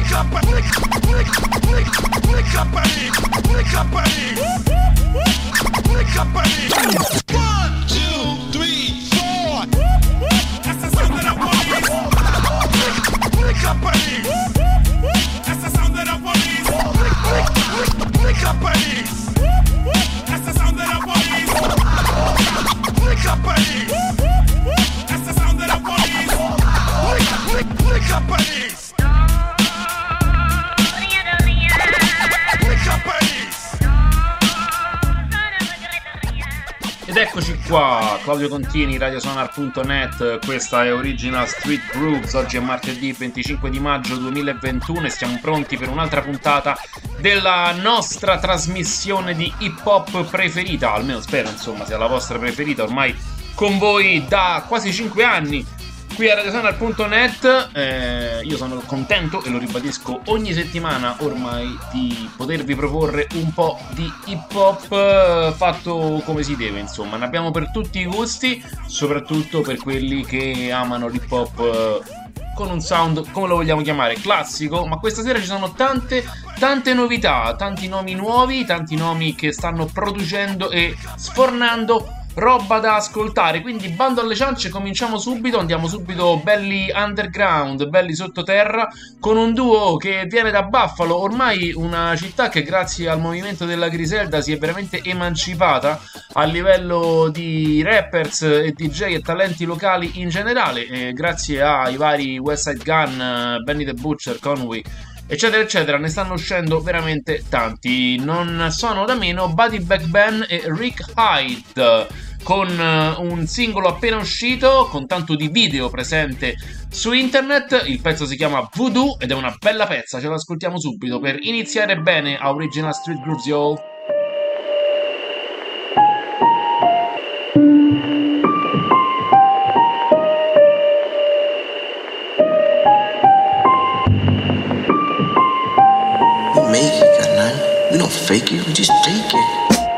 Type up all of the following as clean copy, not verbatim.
Ed eccoci qua, Claudio Contini, radiosonar.net, questa è Original Street Grooves. Oggi è martedì 25 di maggio 2021 e siamo pronti per un'altra puntata della nostra trasmissione di hip hop preferita, almeno spero insomma sia la vostra preferita, ormai con voi da quasi 5 anni qui a radiosonar.net. Io sono contento e lo ribadisco ogni settimana ormai di potervi proporre un po' di hip hop fatto come si deve, insomma ne abbiamo per tutti i gusti, soprattutto per quelli che amano l'hip hop con un sound, come lo vogliamo chiamare, classico. Ma questa sera ci sono tante novità, tanti nomi nuovi, tanti nomi che stanno producendo e sfornando roba da ascoltare, quindi bando alle ciance, cominciamo subito, andiamo subito belli underground, belli sottoterra, con un duo che viene da Buffalo, ormai una città che grazie al movimento della Griselda si è veramente emancipata a livello di rappers e DJ e talenti locali in generale, grazie ai vari Westside Gun, Benny the Butcher, Conway, eccetera eccetera. Ne stanno uscendo veramente tanti, non sono da meno Buddy Back Ben e Rick Hyde, con un singolo appena uscito, con tanto di video presente su internet. Il pezzo si chiama Voodoo ed è una bella pezza, ce l'ascoltiamo subito per iniziare bene a Original Street Grooves, y'all. We make it, Kanani. We don't fake it, we just take it.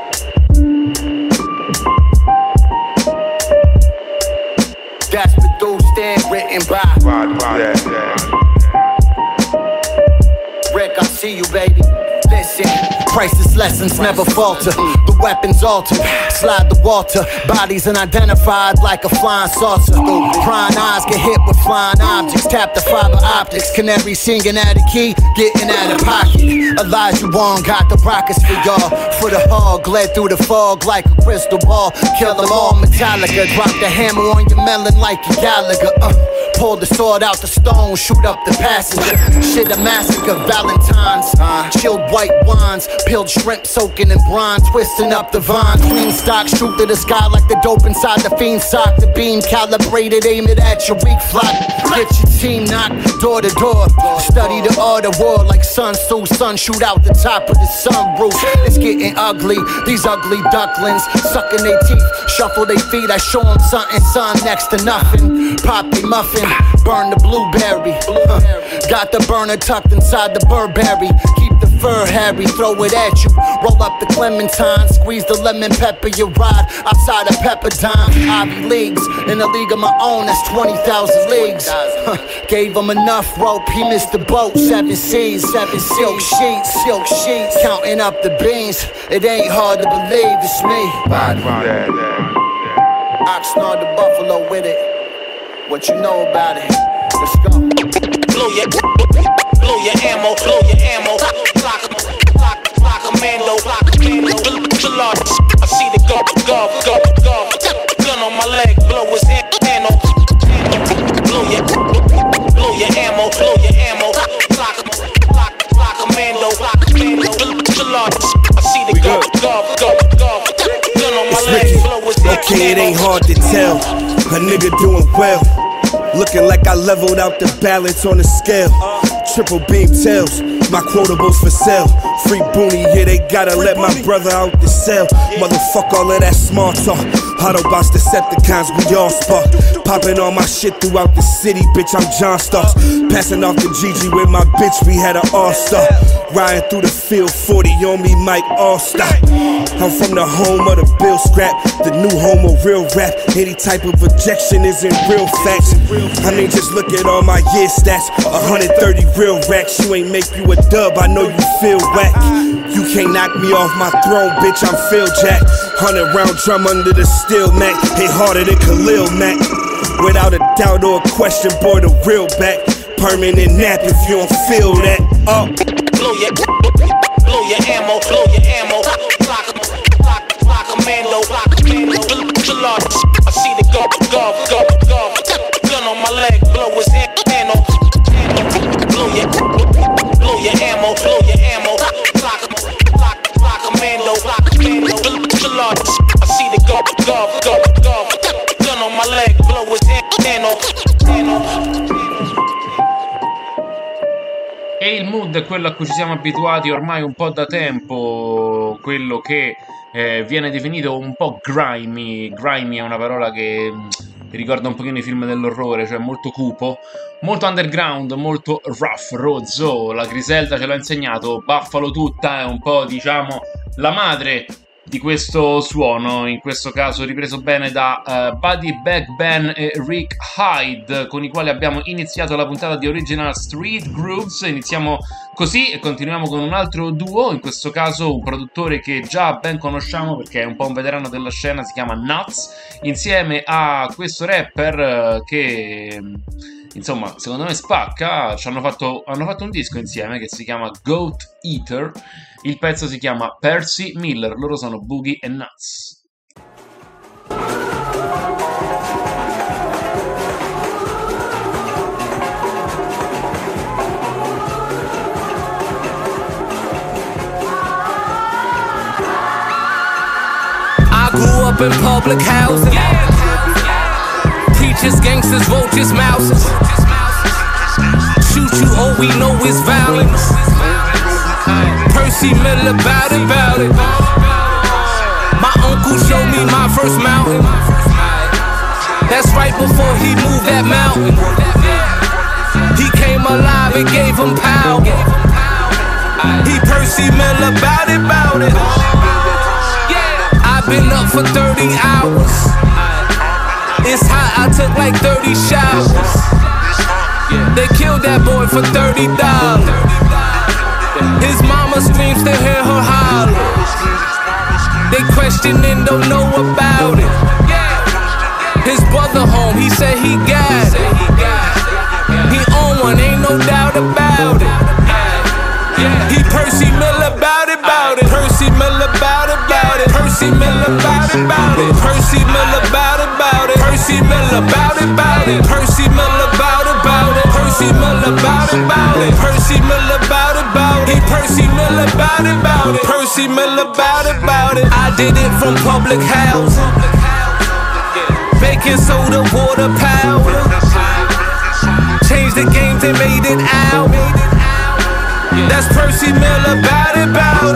That's the dude stand written by Rick, I see you, baby. Listen, priceless lessons never falter. The weapons altered, slide the water. Bodies unidentified like a flying saucer. Prying eyes get hit with flying objects. Tap the fiber optics. Canary singing at a key, getting out of pocket. Elijah Wan got the rockets for y'all. For the hog, led through the fog like a crystal ball. Kill them all, Metallica. Drop the hammer on your melon like a Gallagher. Pull the sword out the stone, shoot up the passenger. Shit, a massacre, Valentine's. Chilled white wines, peeled shrimp soaking in brine, twisting up the vine. Clean stock, shoot to the sky like the dope inside the fiend sock. The beam calibrated, aim it at your weak flock. Get your team knocked door to door. Study the art of war like Sun Tzu. Sun shoot out the top of the sunroof. It's getting ugly, these ugly ducklings sucking their teeth, shuffle their feet. I show them something, son, next to nothing. Pop they muffin, burn the blueberry. Got the burner tucked inside the Burberry. Keep the fur hairy, throw it at you. Roll up the clementine, squeeze the lemon pepper. You ride outside of Pepperdine. Ivy Leagues, in a league of my own, that's 20,000 leagues. Gave him enough rope, he missed the boat. 7 seas, 7 silk sheets, counting up the beans. It ain't hard to believe it's me. Oxnard the Buffalo with it. What you know about it? Let's go. Blow your ammo, Block commando, I see the gulf. Gun on my leg, blow his hand on. Blow your ammo, Block commando, I see the gulf. Gun on my leg, blow his hand. Okay, it ain't hard to tell. A nigga doing well. Looking like I leveled out the balance on the scale. Triple beam tails, my quotables for sale. Free boonie, yeah, they gotta let my brother out the cell. Motherfuck all of that small talk. Autobots, Decepticons, we all spark. Popping all my shit throughout the city, bitch, I'm John Starks. Passing off the GG with my bitch, we had an all-star. Riding through the field, 40 on me, Mike All-Star. I'm from the home of the Bill Scrap, the new home of real rap. Any type of objection isn't real facts. I mean, just look at all my year stats. 130 real racks, you ain't make you a dub, I know you feel whack. You can't knock me off my throne, bitch, I'm Phil Jack. 100 round drum under the steel Mac, hit harder than Khalil Mack. Without a doubt or a question, boy, the real back. Permanent nap if you don't feel that. Blow your ammo, blow your ammo. Block commando. I see the gulp. Gun on my leg, blow his ammo. Blow your ammo. Block commando. I see the gulp. Gun on my leg, blow his ammo. E il mood è quello a cui ci siamo abituati ormai un po' da tempo, quello che viene definito un po' grimy. Grimy è una parola che mi ricorda un pochino i film dell'orrore, cioè molto cupo, molto underground, molto rough, rozzo. La Griselda ce l'ha insegnato, Buffalo tutta è un po', diciamo, la madre di questo suono, in questo caso ripreso bene da Buddy Backben e Rick Hyde, con i quali abbiamo iniziato la puntata di Original Street Grooves. Iniziamo così e continuiamo con un altro duo, in questo caso un produttore che già ben conosciamo perché è un po' un veterano della scena, si chiama Nuts, insieme a questo rapper che insomma secondo me spacca. Hanno fatto un disco insieme che si chiama Goat Eater. Il pezzo si chiama Percy Miller, loro sono Boogie e Nuts. I grew up in public housing. Teachers, gangsters, vultures, mouses. Shoot you, all we know is violence. Percy Miller, bout it. My uncle showed me my first mountain. That's right before he moved that mountain. He came alive and gave him power. He Percy Miller, bout it. I've been up for 30 hours. It's hot, I took like 30 showers. They killed that boy for $30. His mama screams to hear her holler. They questioning, don't know about it. His brother home, he said he got it. He on one, ain't no doubt about it. He Percy Miller, bout it. Percy Miller, bout it. Percy Miller, bout it. Percy Miller, bout it. Percy Miller, bout it. Percy Miller, bout it. Percy Miller, bout it. Percy Miller, bout it. He Percy Miller, bout it. Percy Miller, bout it. I did it from public housing. Baking soda, water, powder. Changed the game, they made it out. That's Percy Miller, bout it.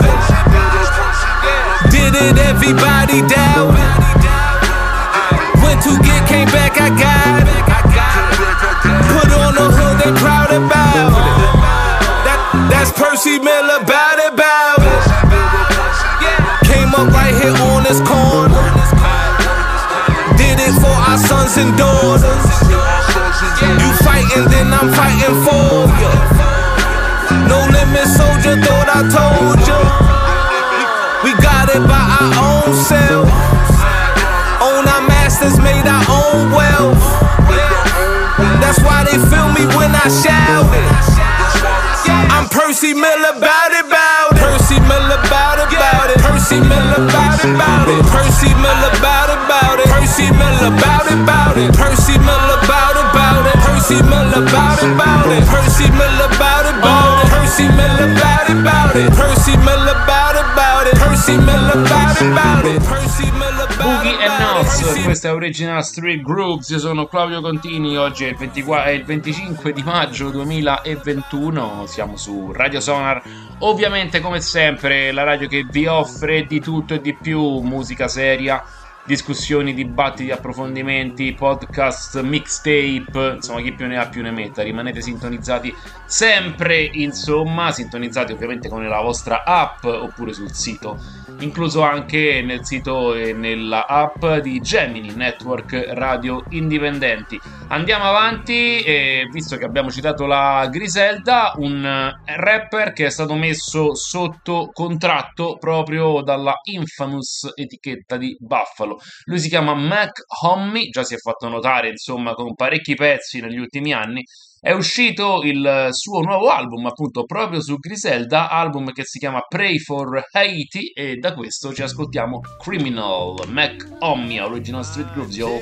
Did it, everybody doubt it. Went to get, came back, I got it. Put on the hood, they proud about it. That's Percy Miller, bout it. Came up right here on this corner. Did it for our sons and daughters. You fighting, then I'm fighting for you. No limit soldier, thought I told you. We got it by our own self. Own our masters, made our own wealth. That's why they feel me when I shout it. I'm Percy Miller, bout it. Percy Miller, bout it. Percy Miller, bout it. Percy Miller, bout it. Percy Miller, bout it. Percy Miller, bout it. Percy Miller, bout it. Percy Miller, bout it. Percy Miller, bout it. Percy Miller, bout it. Percy Miller, bout it. Percy Miller, Boogie e Nuts, questa è Original Street Grooves. Io sono Claudio Contini, oggi è il 25 di maggio 2021, siamo su Radio Sonar, ovviamente come sempre la radio che vi offre di tutto e di più, musica seria, discussioni, dibattiti, approfondimenti, podcast, mixtape, insomma chi più ne ha più ne metta. Rimanete sintonizzati sempre, insomma, sintonizzati ovviamente con la vostra app oppure sul sito, incluso anche nel sito e nella app di Gemini Network Radio Indipendenti. Andiamo avanti, visto che abbiamo citato la Griselda, un rapper che è stato messo sotto contratto proprio dalla infamous etichetta di Buffalo. Lui si chiama Mac Hommy, già si è fatto notare insomma con parecchi pezzi negli ultimi anni. È uscito il suo nuovo album appunto proprio su Griselda, album che si chiama Pray for Haiti, e da questo ci ascoltiamo Criminal. Mac Hommy, Original Street Grooves, yo.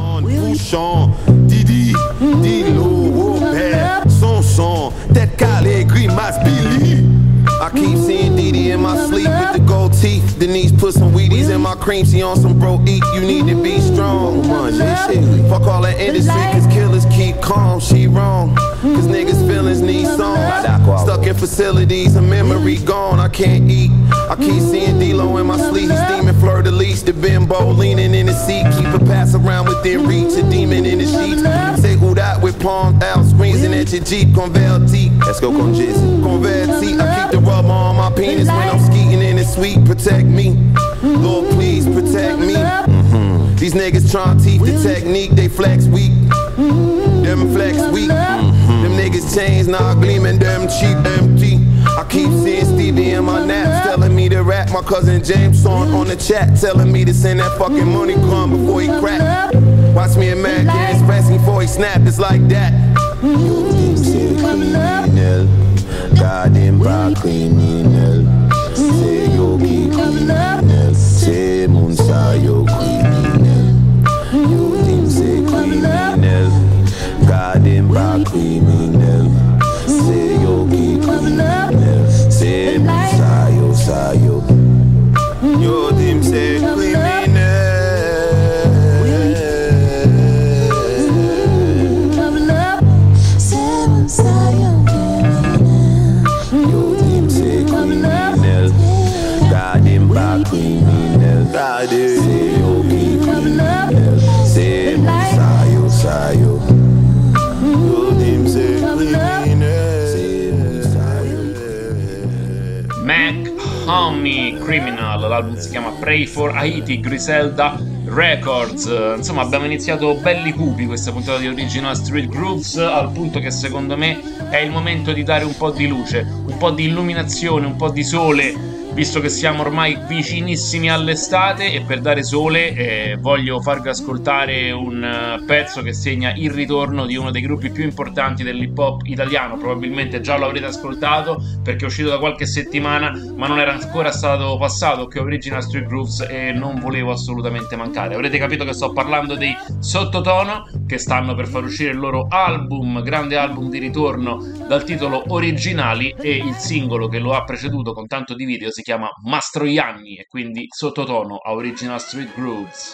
Didi, Dilo, son, that Khaled Green must believe. I keep seeing Didi in my sleep with the gold teeth. Denise put some Wheaties in my cream, she on some bro eat. You need to be strong, fuck all that industry, cause killers keep calm, she wrong. Cause niggas' feelings need songs. Stuck in facilities, a memory gone, I can't eat. I keep seeing D-Lo in my sleep, he's steaming fleur-de-lis. The bimbo leaning in the seat, keep a pass around within reach. A demon in the sheets, say who that with palms out, squeezing at your Jeep, Converti. Let's go con Jizzy, Converti. I keep the rubber on my penis when I'm skeeting in the suite. Protect me, Lord please protect me. These niggas tryna teach the technique, they flex weak. Them flex weak. Them niggas chains now gleaming, them cheap empty. I keep seeing Stevie in my naps, telling me to rap. My cousin James on the chat, telling me to send that fucking money crumb before he crack. Watch me and Mac get his pressing before he snap, it's like that. Criminal, goddamn bad criminal. Say yo keep criminal, say Munsa yo criminal. Yo team say criminal, goddamn bad criminal. Say yo keep criminal, say Munsa yo sayo. Yo team say criminal. Mac Hommy, Criminal, l'album si chiama Pray for Haiti, Griselda Records. Insomma, abbiamo iniziato belli cupi questa puntata di Original Street Grooves, al punto che secondo me è il momento di dare un po' di luce, un po' di illuminazione, un po' di sole, visto che siamo ormai vicinissimi all'estate. E per dare sole voglio farvi ascoltare un pezzo che segna il ritorno di uno dei gruppi più importanti dell'hip hop italiano. Probabilmente già lo avrete ascoltato perché è uscito da qualche settimana, ma non era ancora stato passato che Original Street Grooves e non volevo assolutamente mancare. Avrete capito che sto parlando dei Sottotono, che stanno per far uscire il loro album, grande album di ritorno dal titolo Originali, e il singolo che lo ha preceduto con tanto di video si chiama Mastroianni, e quindi Sottotono a Original Street Grooves.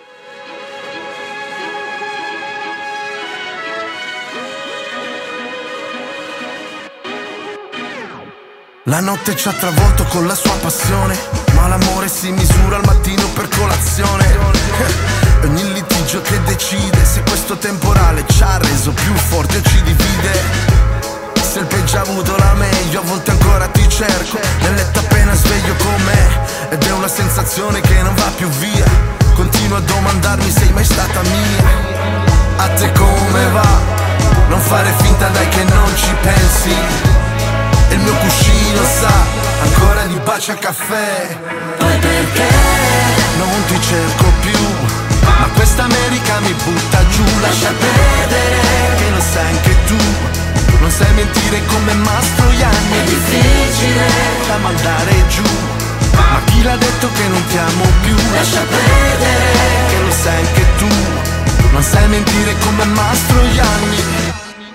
La notte ci ha travolto con la sua passione, ma l'amore si misura al mattino per colazione. Ogni litigio che decide se questo temporale ci ha reso più forti o ci divide. Se il peggio ha avuto la meglio, a volte ancora ti cerco nel letto appena sveglio con me, ed è una sensazione che non va più via. Continuo a domandarmi sei mai stata mia. A te come va? Non fare finta dai che non ci pensi. Il mio cuscino sa ancora di baci al caffè. Poi perché non ti cerco più, ma questa America mi butta giù. Lascia perdere che lo sai anche tu. Non sai mentire come Mastroianni, è difficile da mandare giù. Ma chi l'ha detto che non ti amo più? Lascia perdere che lo sai anche tu. Non sai mentire come Mastroianni.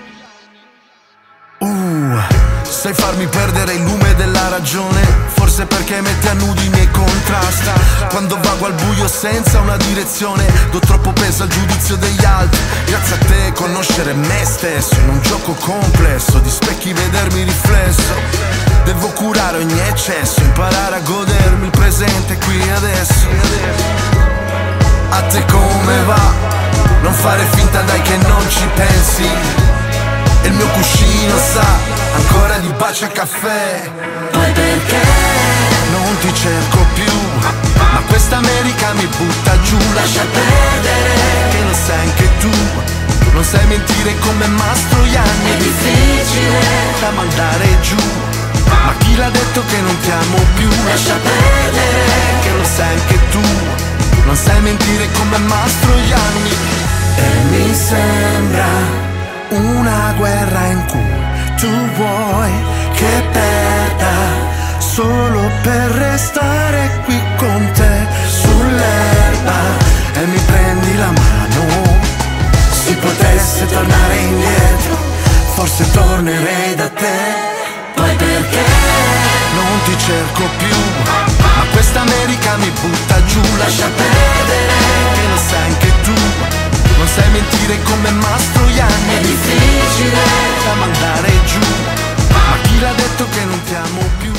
Sai farmi perdere il lume della ragione, forse perché mette a nudo i miei contrasti. Quando vago al buio senza una direzione, do troppo peso al giudizio degli altri. Grazie a te conoscere me stesso in un gioco complesso di specchi vedermi riflesso. Devo curare ogni eccesso, imparare a godermi il presente qui e adesso. A te come va? Non fare finta dai che non ci pensi. E il mio cuscino sa ancora di bacio e caffè. Poi perché non ti cerco più, ma questa America mi butta giù. lascia perdere, Che lo sai anche tu, non sai mentire come Mastroianni. è difficile Da mandare giù, ma chi l'ha detto che non ti amo più? lascia perdere, Che lo sai anche tu, non sai mentire come Mastroianni. e mi sembra Una guerra in cui tu vuoi che perda solo per restare qui con te sull'erba e mi prendi la mano. Si potesse tornare indietro, forse tornerei da te. poi perché Non ti cerco più, ma questa America mi butta giù. lascia perdere, Che lo sai anche tu, non sai mentire come Mastroianni. è difficile Da mandare giù, ma chi l'ha detto che non ti amo più?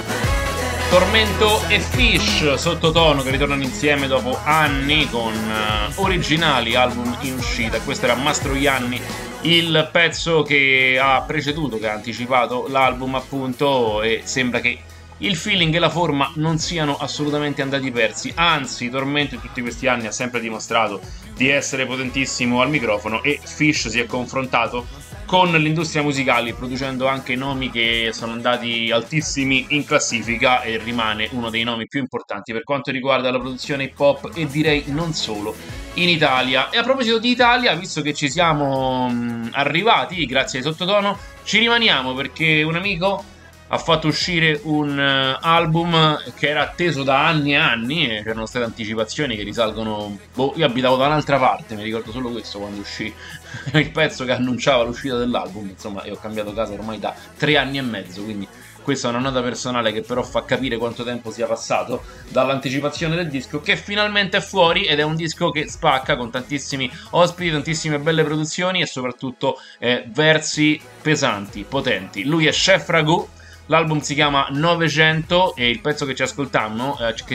Tormento e Fish, sottotono, che ritornano insieme dopo anni con originali album in uscita. Questo era Mastroianni, il pezzo che ha preceduto, che ha anticipato l'album appunto, e sembra che il feeling e la forma non siano assolutamente andati persi, anzi Tormento in tutti questi anni ha sempre dimostrato di essere potentissimo al microfono, e Fish si è confrontato con l'industria musicale producendo anche nomi che sono andati altissimi in classifica, e rimane uno dei nomi più importanti per quanto riguarda la produzione hip hop, e direi non solo in Italia. E a proposito di Italia, visto che ci siamo arrivati grazie ai Sottotono, ci rimaniamo perché un amico ha fatto uscire un album che era atteso da anni e anni, e c'erano state anticipazioni che risalgono... io abitavo da un'altra parte, mi ricordo solo questo quando uscì il pezzo che annunciava l'uscita dell'album, insomma, e ho cambiato casa ormai da 3 anni e mezzo, quindi questa è una nota personale che però fa capire quanto tempo sia passato dall'anticipazione del disco, che finalmente è fuori, ed è un disco che spacca con tantissimi ospiti, tantissime belle produzioni e soprattutto versi pesanti, potenti. Lui è Chef Ragù. L'album si chiama 900 e il pezzo che ci ascoltiamo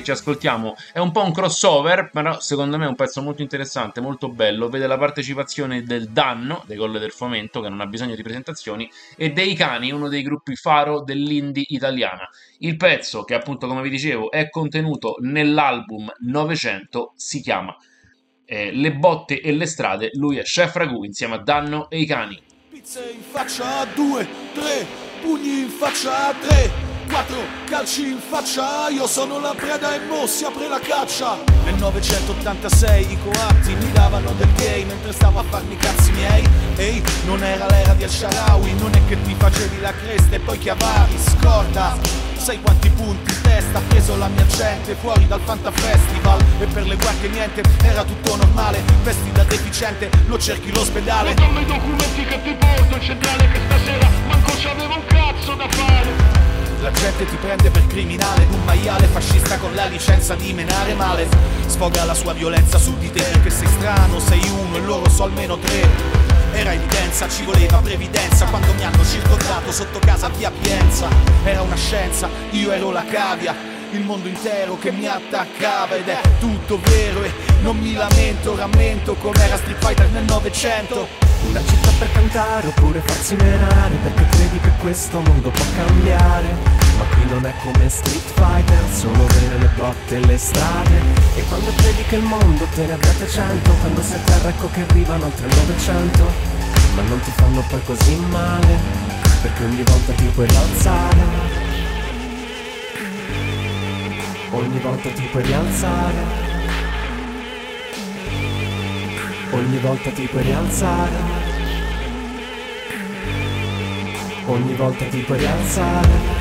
è un po' un crossover, però secondo me è un pezzo molto interessante, molto bello. Vede la partecipazione del Danno, dei Colle del Fomento, che non ha bisogno di presentazioni, e dei Cani, uno dei gruppi faro dell'indie italiana. Il pezzo, che appunto come vi dicevo è contenuto nell'album 900, si chiama Le botte e le strade. Lui è Chef Ragù insieme a Danno e i Cani. Pizze in faccia a 2, 3, pugni in faccia a 3, 4, calci in faccia, io sono la preda e mo si apre la caccia. Nel 986 i coatti mi davano del gay mentre stavo a farmi i cazzi miei. Ehi, non era l'era di Al-Sharawi, non è che ti facevi la cresta e poi chiavavi, scorda. Sai quanti punti in testa ha preso la mia gente fuori dal Fanta Festival, e per le guardie niente, era tutto normale. Vesti da deficiente, lo cerchi l'ospedale. Non i documenti che ti porto in centrale, che stasera manco c'avevo un cazzo da fare. La gente ti prende per criminale, un maiale fascista con la licenza di menare male. Sfoga la sua violenza su di te perché sei strano, sei uno e loro so almeno 3. Era evidenza, ci voleva previdenza quando mi hanno circondato sotto casa via Pienza. Era una scienza, io ero la cavia, il mondo intero che mi attaccava, ed è tutto vero e non mi lamento, rammento com'era Street Fighter nel 900. Una città per cantare oppure farsi menare, perché credi che questo mondo può cambiare. Ma qui non è come Street Fighter, solo avere le botte e le strade. E quando credi che il mondo te ne abbia 100, quando sei a terra ecco che arrivano oltre il 900. Ma non ti fanno poi così male, perché ogni volta ti puoi rialzare. Ogni volta ti puoi rialzare. Ogni volta ti puoi rialzare. Ogni volta ti puoi rialzare.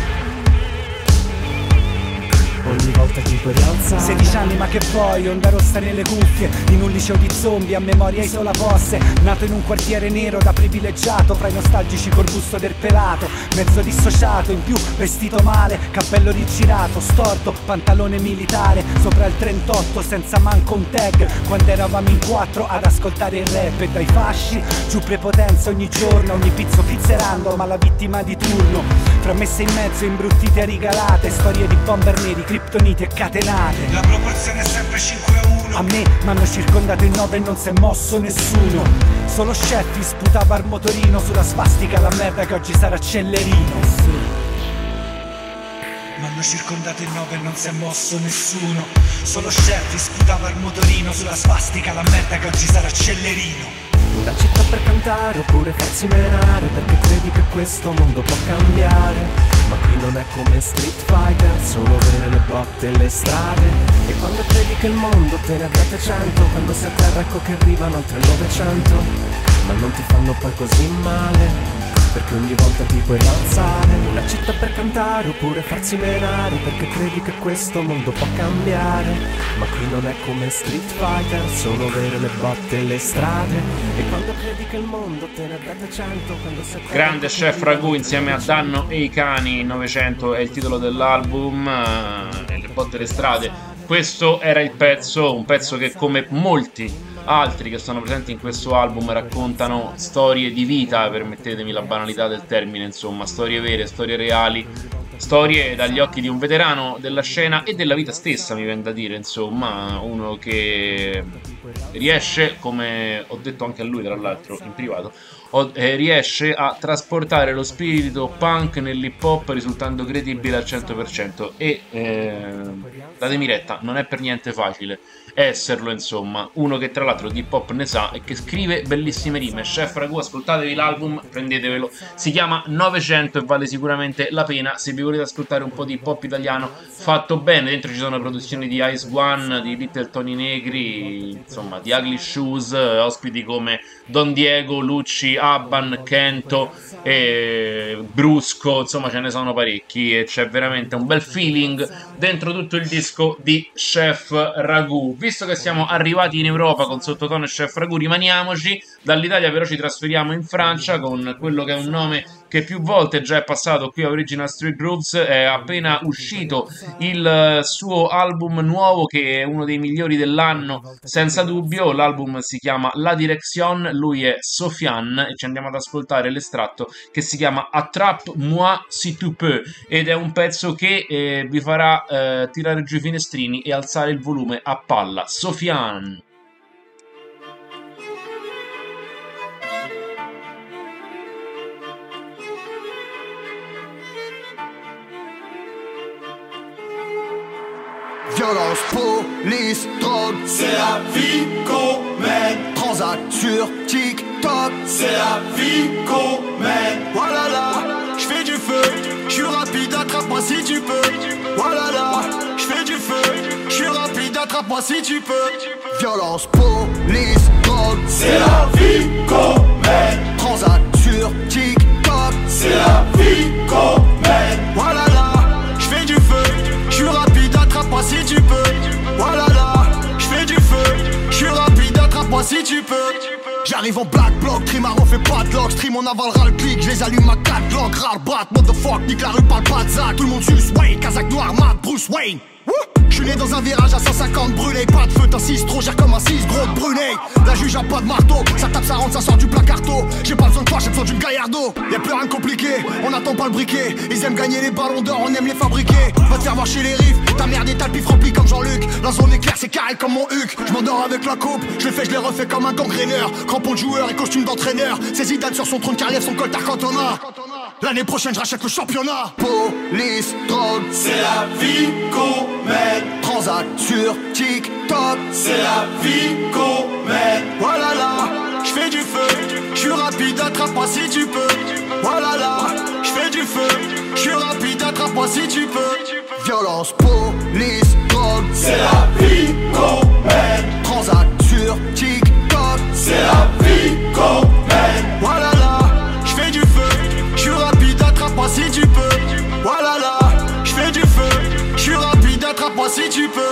Ogni volta ti puoi rialzare. 16 anni ma che poi, onda rossa nelle cuffie, in un liceo di zombie a memoria isolaposte. Nato in un quartiere nero da privilegiato, fra i nostalgici col gusto del pelato. Mezzo dissociato, in più vestito male, cappello rigirato, storto, pantalone militare. Sopra il 38 senza manco un tag, quando eravamo in 4 ad ascoltare il rap. E dai fasci, giù prepotenza ogni giorno, ogni pizzo pizzerando, ma la vittima di turno. Fra messe in mezzo, imbruttite e rigalate, storie di bomber neri, criptoniti e catenate. La proporzione è sempre 5-1. A me m'hanno circondato in 9 e non si è mosso nessuno. Solo Sheffi sputava il motorino sulla svastica, la merda che oggi sarà Cellerino. M'hanno circondato in 9 e non si è mosso nessuno. Solo Sheffi sputava il motorino sulla svastica, la merda che oggi sarà Cellerino. Una città per cantare oppure farsi menare, perché credi che questo mondo può cambiare. Ma qui non è come Street Fighter, solo avere le botte e le strade. E quando credi che il mondo te ne ha date 100, quando sei a terra ecco che arrivano altre 900. Ma non ti fanno poi così male, perché ogni volta ti puoi alzare. Una città per cantare oppure farsi menare, perché credi che questo mondo può cambiare. Ma qui non è come Street Fighter, solo avere le botte e le strade. E quando credi che il mondo te ne date 100, quando sei grande Chef Ragù insieme a Danno e i Cani. 900 è il titolo dell'album, le botte e le strade. Questo era il pezzo, un pezzo che come molti altri che sono presenti in questo album raccontano storie di vita, permettetemi la banalità del termine, insomma, storie vere, storie reali, storie dagli occhi di un veterano della scena e della vita stessa, mi viene da dire, insomma, uno che riesce, come ho detto anche a lui tra l'altro in privato, riesce a trasportare lo spirito punk nell'hip hop risultando credibile al 100% e datemi retta, non è per niente facile esserlo, insomma, uno che tra l'altro di hip hop ne sa e che scrive bellissime rime. Chef Ragù, ascoltatevi l'album, prendetevelo, si chiama 900 e vale sicuramente la pena se vi volete ascoltare un po' di hip hop italiano fatto bene. Dentro ci sono produzioni di Ice One, di Little Tony Negri, insomma di Ugly Shoes, ospiti come Don Diego, Lucci, Abban, Kento e Brusco, insomma ce ne sono parecchi e c'è veramente un bel feeling dentro tutto il disco di Chef Ragù. Visto che siamo arrivati in Europa con Sottotono e Chef Ragù, rimaniamoci. Dall'Italia però ci trasferiamo in Francia con quello che è un nome che più volte già è passato qui a Original Street Grooves. È appena uscito il suo album nuovo che è uno dei migliori dell'anno senza dubbio. L'album si chiama La Direction, lui è Sofiane e ci andiamo ad ascoltare l'estratto che si chiama Attrape-moi si tu peux ed è un pezzo che vi farà tirare giù i finestrini e alzare il volume a palla. Sofiane. Violence, police, drogue, c'est la vie qu'on mène. Transact sur TikTok, c'est la vie qu'on mène. Voilà là, j'fais du feu, j'suis rapide, attrape-moi si tu peux. Voilà là, j'fais du feu, j'suis rapide, attrape-moi si tu peux. Violence, police, drogue, c'est la vie qu'on mène. Transact sur TikTok, c'est la vie qu'on mène. Voilà là, j'fais du feu, j'suis rapide, attrape-moi si tu peux. Voilà là, j'fais du feu, j'suis rapide, attrape-moi si tu peux. J'arrive en black block, Trimaro fait pas de lock. Stream on avalera le clic, j'les allume à 4 blocs. Rare brat, motherfuck, nique la rue, parle pas de Zach. Tout le monde suce Wayne, Kazakh noir, Matt, Bruce Wayne. J'suis né dans un virage à 150 brûlé. Pas de feu, t'as 6 trop, gère comme un 6 gros de Brunei. La juge a pas de marteau, ça tape, ça rentre, ça sort du placarto. J'ai pas besoin de toi, j'ai besoin d'une Gallardo. Y'a plus rien de compliqué, on attend pas le briquet. Ils aiment gagner les ballons d'or, on aime les fabriquer. Va te faire voir chez les riffs, ta merde est le pif rempli comme Jean-Luc. La zone est claire, c'est carré comme mon Huc. J'm'endors avec la coupe, j'le fais, j'les refais comme un gangréneur. Crampon de joueur et costume d'entraîneur. C'est Zidane sur son trône car lève son coltard Cantona. L'année prochaine j'rachète le championnat. Police, drogue, c'est la vie qu'on mène. Transact sur TikTok, c'est la vie qu'on mène. Voilà là, j'fais du feu, j'suis rapide, attrape-moi si tu peux. Voilà là, j'fais du feu, j'suis rapide, attrape-moi si tu peux. Violence, police, drogue, c'est la vie qu'on mène. Transact sur TikTok, c'est la vie qu'on mène. Voilà là, j'fais du feu, j'suis rapide, attrape-moi si tu peux. Voilà là, j'fais du feu, j'suis rapide, attrape-moi si tu peux.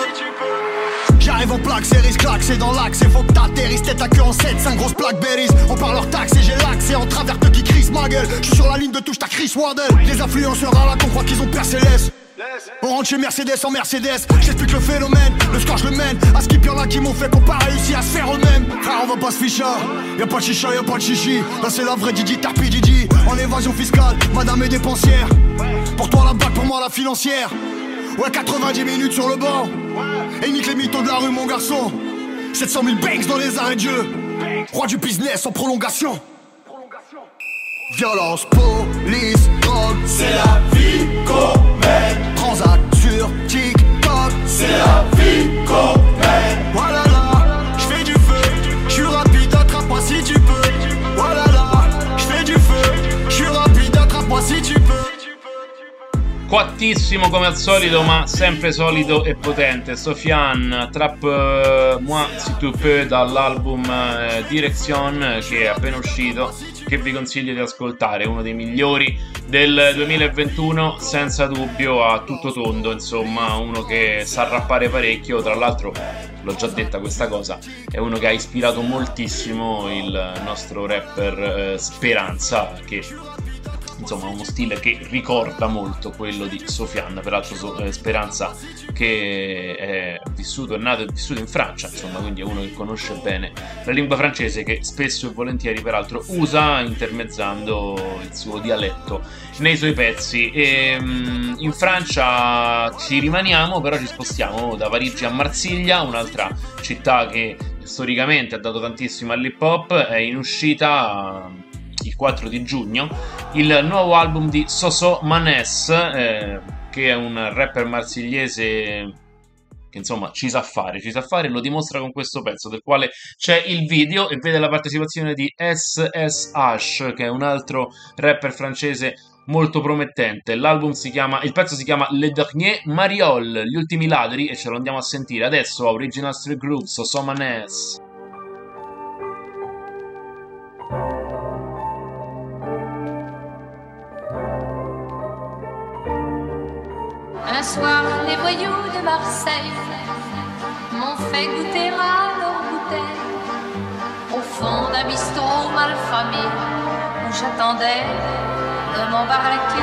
J'arrive en plaque, série claque, c'est dans l'axe. Et faut que t'atterrisses, tête à queue en 7, 5 grosses plaques berries. On parle leur taxe et j'ai l'accès en travers de qui crisse ma gueule. J'suis sur la ligne de touche, t'as Chris Wardle. Les influenceurs à la con croient qu'ils ont percé l'S. On rentre chez Mercedes en Mercedes. J'explique le phénomène, le score je le mène. À skip y'en a qui m'ont fait qu'on pas réussi à se faire eux-mêmes. Frère on va pas se ficher, y'a pas de chicha, y'a pas de chichi. Là c'est la vraie Didi, Tarpi Didi. En évasion fiscale, madame est dépensière. Pour toi la bague, pour moi la financière. Ouais, 90 minutes sur le banc. Et nique les mythos de la rue, mon garçon. 700 000 banks dans les arrêts de jeu. Roi du business en prolongation. Violence, police, drogue. C'est la vie qu'on mène. Transac sur TikTok. C'est la vie qu'on mène. Voilà là, j'fais du feu. J'suis rapide, attrape-moi si tu peux. Voilà là, j'fais du feu. J'suis rapide, attrape-moi si tu peux. Quattissimo come al solito, ma sempre solido e potente. Sofiane, Trap Moi Si Tu Peux, dall'album Direction, che è appena uscito, che vi consiglio di ascoltare, uno dei migliori del 2021 senza dubbio, a tutto tondo, insomma, uno che sa rappare parecchio. Tra l'altro, l'ho già detta questa cosa, è uno che ha ispirato moltissimo il nostro rapper Speranza, che insomma ha uno stile che ricorda molto quello di Sofiane. Peraltro Speranza che è nato e vissuto in Francia, insomma, quindi è uno che conosce bene la lingua francese, che spesso e volentieri peraltro usa intermezzando il suo dialetto nei suoi pezzi. E in Francia ci rimaniamo, però ci spostiamo da Parigi a Marsiglia, un'altra città che storicamente ha dato tantissimo all'hip hop. È in uscita il 4 di giugno il nuovo album di Soso Maness, che è un rapper marsigliese che insomma ci sa fare, lo dimostra con questo pezzo, del quale c'è il video e vede la partecipazione di SSH, che è un altro rapper francese molto promettente. Il pezzo si chiama Le Dernier Mariole, gli ultimi ladri, e ce lo andiamo a sentire adesso a Original Street Grooves, Soso Maness. Un soir, les voyous de Marseille m'ont fait goûter à leur bouteille au fond d'un bistrot malfamé où j'attendais de m'embarquer.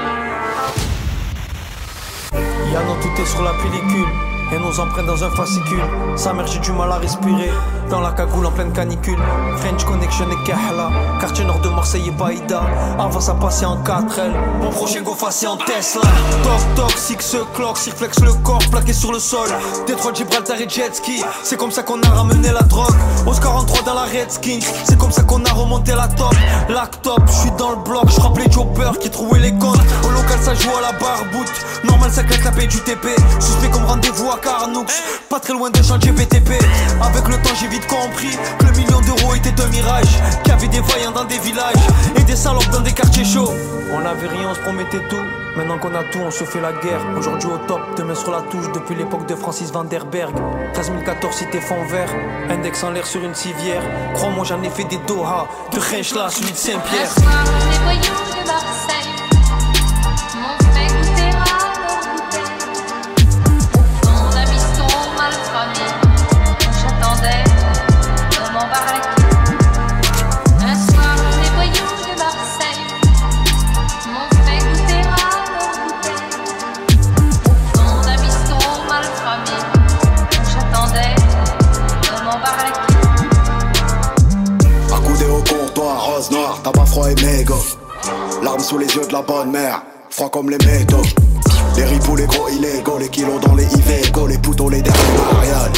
Y'a tout est sur la pellicule et nos empreintes dans un fascicule. Sa mère, j'ai du mal à respirer dans la cagoule en pleine canicule. French Connection et Kahla, quartier nord de Marseille et Baïda. Avant ça passait en 4L, mon prochain go facé en Tesla. Toc toc, six clock, cirflex le corps plaqué sur le sol. Détroit, Gibraltar et jet ski, c'est comme ça qu'on a ramené la drogue. Ose 43 dans la Redskins, c'est comme ça qu'on a remonté la top. Lactop, j'suis dans le bloc, j'rappe les jobbers qui trouvaient les comptes. Au local ça joue à la barboute, normal ça claque la paix du TP. Suspect comme rendez-vous à Carnoux, pas très loin d'un chantier BTP. Avec le temps j'ai vite compris que le million d'euros était un mirage, qu'il y avait des voyants dans des villages et des salopes dans des quartiers chauds. On avait rien, on se promettait tout. Maintenant qu'on a tout, on se fait la guerre. Aujourd'hui au top, demain sur la touche. Depuis l'époque de Francis Van der Berg. 13014 cité fond vert, index en l'air sur une civière. Crois-moi j'en ai fait des Doha, de Renchla, celui de Saint-Pierre. Un soir, les voyous de Marseille m'ont fait goûter à leur bouteille au fond d'un bistrot malfamé où j'attendais de m'embarquer. Un soir, les voyous de Marseille m'ont fait goûter à leur bouteille au fond d'un bistrot malfamé où j'attendais de m'embarquer. Accoudé au comptoir, rose noire, tabac froid et mégot. Larmes sous les yeux de la bonne mère, froid comme les métaux. Les ripoux, les gros illégaux, les kilos dans les Iveco, les poutons, les derniers mariages.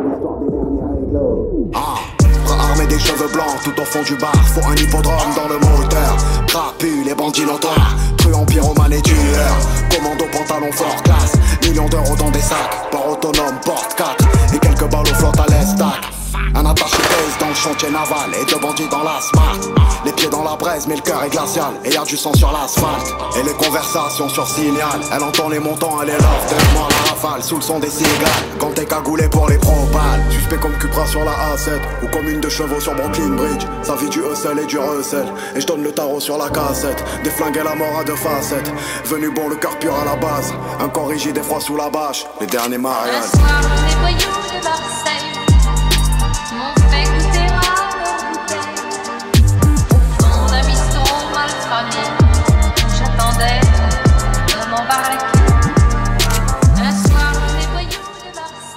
Bras armés des cheveux blancs, tout au fond du bar, faut un hippodrome dans le moteur. Crapus, les bandits notoires, truands, pyromanes et tueurs. Commando, pantalon fort classe, millions d'euros dans des sacs. Port autonome, porte 4, et quelques balles aux flottes à l'estac. Un attaché pèse dans le chantier naval et deux bandits dans la smart. Les pieds dans la braise mais le cœur est glacial et y'a du sang sur l'asphalte. Et les conversations sur signal, elle entend les montants, elle est là. Donne-moi la rafale sous le son des cigales. Quand t'es cagoulé pour les propales, suspect comme Cupra sur la A7 ou comme une de chevaux sur Brooklyn Bridge. Ça vit du hustle et du recel. Et je donne le tarot sur la cassette. Des flingues et la mort à deux facettes. Venu bon, le cœur pur à la base. Un corps rigide et froid sous la bâche. Les derniers mariages. Un soir, les voyous de Marseille m'ont fait goûter à leur bouteille au fond d'un bistrot malfamé où j'attendais de m'embarquer. Un soir, les voyous de Marseille.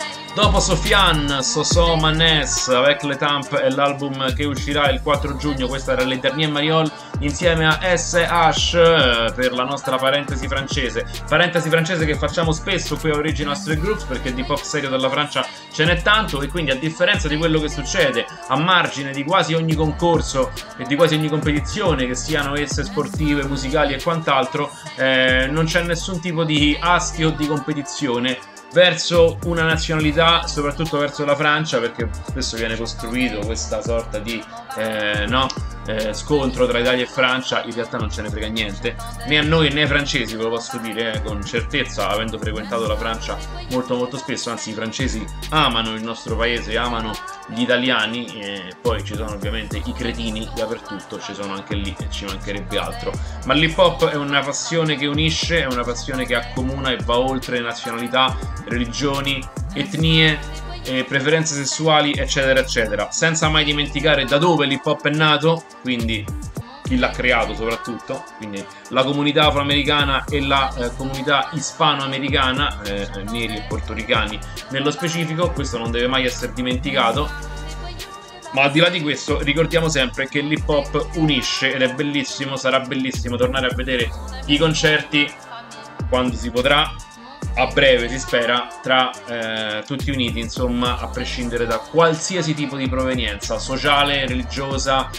dopo Sofiane, Soso Manès, Avec le Temps è l'album che uscirà il 4 giugno. Questa era Les Derniers Mariol insieme a SH per la nostra parentesi francese che facciamo spesso qui a Original Street Groups, perché di pop serio della Francia ce n'è tanto, e quindi a differenza di quello che succede a margine di quasi ogni concorso e di quasi ogni competizione, che siano esse sportive, musicali e quant'altro, non c'è nessun tipo di astio di competizione verso una nazionalità, soprattutto verso la Francia, perché spesso viene costruito questa sorta di scontro tra Italia e Francia. In realtà non ce ne frega niente, né a noi né ai francesi, ve lo posso dire con certezza, avendo frequentato la Francia molto molto spesso. Anzi, i francesi amano il nostro paese, amano gli italiani, e poi ci sono ovviamente i cretini dappertutto, ci sono anche lì, e ci mancherebbe altro. Ma l'hip hop è una passione che unisce, è una passione che accomuna e va oltre nazionalità, religioni, etnie, preferenze sessuali, eccetera eccetera, senza mai dimenticare da dove l'hip hop è nato, quindi chi l'ha creato soprattutto, quindi la comunità afroamericana e la comunità ispanoamericana, neri e portoricani nello specifico. Questo non deve mai essere dimenticato. Ma al di là di questo, ricordiamo sempre che l'hip hop unisce, ed è bellissimo, sarà bellissimo tornare a vedere i concerti quando si potrà, a breve si spera, tra tutti uniti, insomma, a prescindere da qualsiasi tipo di provenienza sociale, religiosa,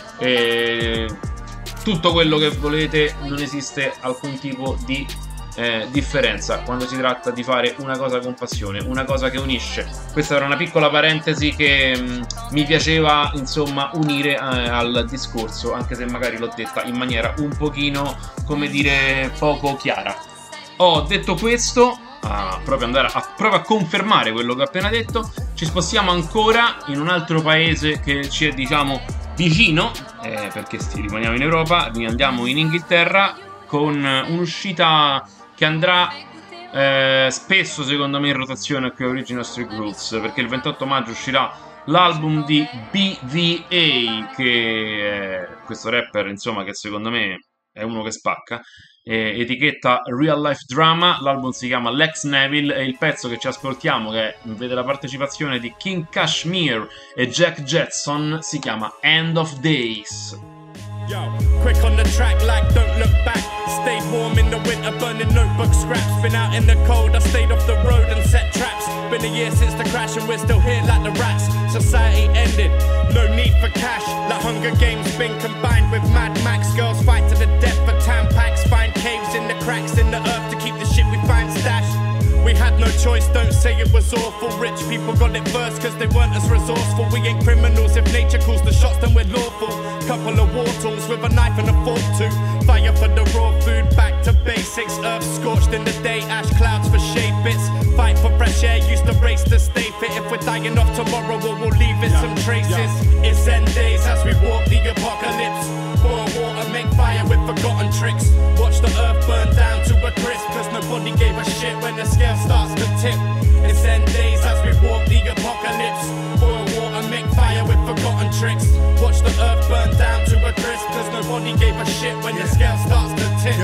tutto quello che volete. Non esiste alcun tipo di differenza quando si tratta di fare una cosa con passione, una cosa che unisce. Questa era una piccola parentesi che mi piaceva, insomma, unire al discorso, anche se magari l'ho detta in maniera un pochino, come dire, poco chiara. Ho detto questo, proprio a confermare quello che ho appena detto. Ci spostiamo ancora in un altro paese che ci è, diciamo, vicino, perché rimaniamo in Europa, andiamo in Inghilterra con un'uscita che andrà spesso, secondo me, in rotazione qui a Original Street Groups, perché il 28 maggio uscirà l'album di BVA, che è questo rapper, insomma, che secondo me è uno che spacca, etichetta Real Life Drama. L'album si chiama Lex Neville e il pezzo che ci ascoltiamo, che vede la partecipazione di King Kashmir e Jack Jetson, si chiama End of Days. Yo, quick on the track like don't look back. Stayed warm in the winter, burning notebook scraps. Been out in the cold, I stayed off the road and set traps. Been a year since the crash and we're still here like the rats. Society ended, no need for cash. Like Hunger Games been combined with Mad Max. Girls fight to the death for Tampax. Find caves in the cracks in the earth to keep the shit we find stashed. We had no choice, don't say it was awful. Rich people got it first cause they weren't as resourceful. We ain't criminals, if nature calls the shots then we're lawful. Couple of war tools with a knife and a fork too. Fire for the raw food, back to basics. Earth scorched in the day, ash clouds for shade bits. Fight for fresh air, used to race to stay fit. If we're dying off tomorrow, we'll leave it some traces. It's end days as we walk the apocalypse. Pour water, make fire with forgotten tricks. Watch the earth burn down to a crisp, cause nobody gave a shit when the scale starts to tip. It's end days as we walk the apocalypse. Pour water, make fire with forgotten tricks. Watch the earth burn down to a crisp, cause nobody gave a shit when the scale starts to tip.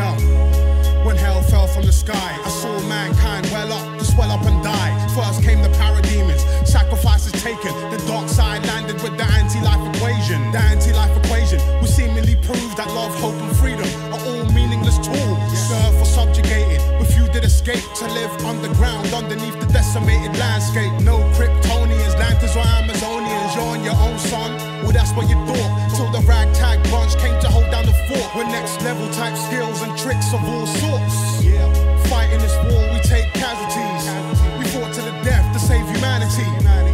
When hell fell from the sky, I saw mankind well up, to swell up and die. First came the parademons, sacrifices taken. The dark side landed with the anti-life equation. The anti-life equation will seemingly prove that love, hope and freedom are all meaningless tools. The earth was subjugated, but few did escape to live underground underneath the decimated landscape. No Kryptonians, Lantas or Amazonians. You're on your own, son. Well, that's what you thought. Till the ragtag bunch came to hold down the fort. With next level type skills and tricks of all sorts. Fighting this war, we take casualties. We fought to the death to save humanity.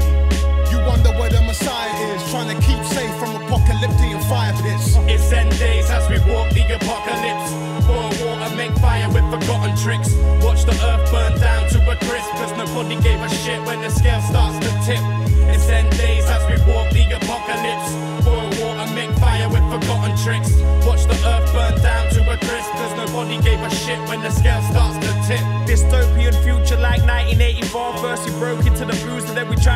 You wonder where the Messiah is, trying to keep safe from apocalyptic fire pits. It's end days as we walk the apocalypse. Pour water, make fire with forgotten tricks. Watch the earth burn down to a crisp, cause nobody gave a shit when the scale starts to tip. It's end days as we walk the apocalypse. Pour water, make fire with forgotten tricks. Watch the earth burn down to a crisp, cause nobody gave a shit when the scale starts to tip. Dystopian future like 1984. First we broke into the blues and then we tried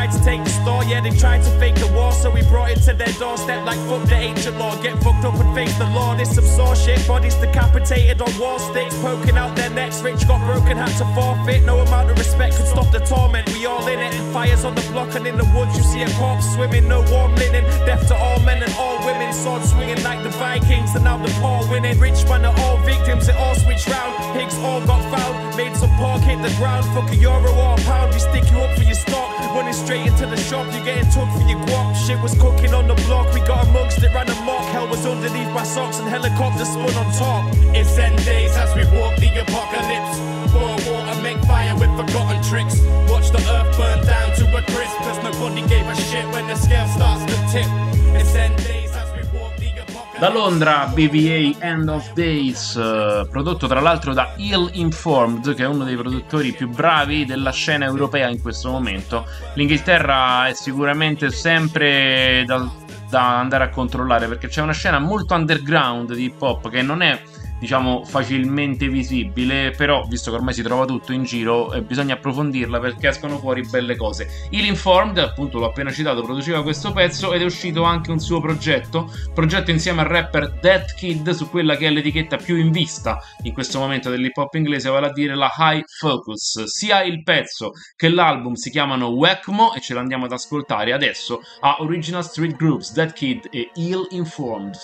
tried to take the store, yeah, they tried to fake the war, so we brought it to their doorstep like fuck the ancient law. Get fucked up and face the law, this some saw shit. Bodies decapitated on wall sticks, poking out their necks. Rich got broken, had to forfeit. No amount of respect could stop the torment, we all in it. Fires on the block and in the woods you see a corpse swimming. No warm linen, death to all men and all women. Sword swinging like the Vikings and now the poor winning. Rich man are all victims, it all switched round. Pigs all got found, made some pork hit the ground. Fuck a euro or a pound, we stick you up for your stock. Running straight into the shop, you getting took for your guap. Shit was cooking on the block, we got amongst it, ran amok. Hell was underneath my socks and helicopters spun on top. It's end days as we walk the apocalypse. Pour water, make fire with forgotten tricks. Watch the earth burn down to a crisp, cause nobody gave a shit when the scale starts to tip. It's end days as we walk the apocalypse. Da Londra, BVA End of Days, prodotto tra l'altro da Ill Informed, che è uno dei produttori più bravi della scena europea in questo momento. L'Inghilterra è sicuramente sempre da andare a controllare, perché c'è una scena molto underground di hip hop che non è, diciamo, facilmente visibile, però visto che ormai si trova tutto in giro bisogna approfondirla, perché escono fuori belle cose. Ill Informed, appunto l'ho appena citato, produceva questo pezzo ed è uscito anche un suo progetto insieme al rapper Death Kid su quella che è l'etichetta più in vista in questo momento dell'hip hop inglese, vale a dire la High Focus. Sia il pezzo che l'album si chiamano Whack-Mo e ce l'andiamo ad ascoltare adesso a Original Street Groups, Death Kid e Ill Informed.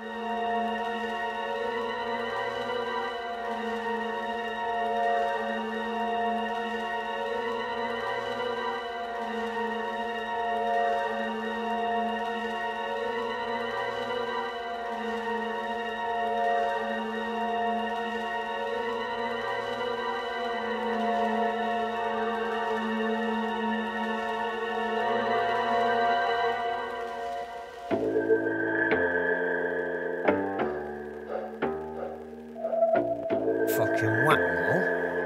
Fucking Whack-Mo.